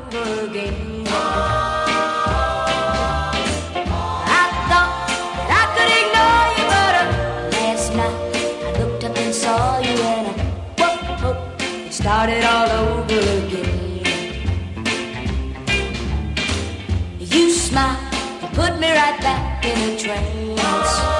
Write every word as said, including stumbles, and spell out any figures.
over again. I thought that I could ignore you, but uh, last night I looked up and saw you, and uh, whoop, whoop, it started all over again. You smiled and put me right back in a trance.